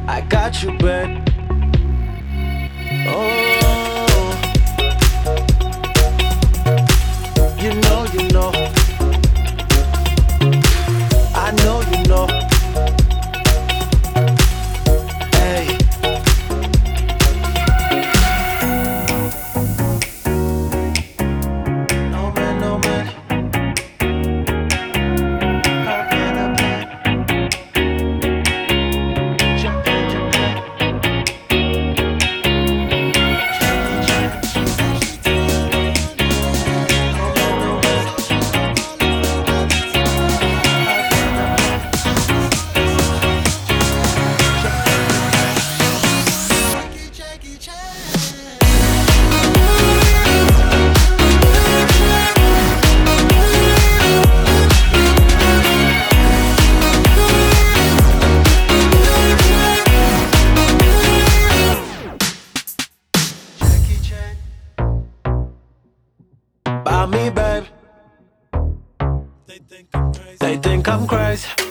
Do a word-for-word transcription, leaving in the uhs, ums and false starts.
I got you, babe. Oh, you know, you know. I know, you know. Hey. No man, no man. Hop in a plane. Jump in, jump in. By me, babe. They think I'm crazy. They think I'm crazy.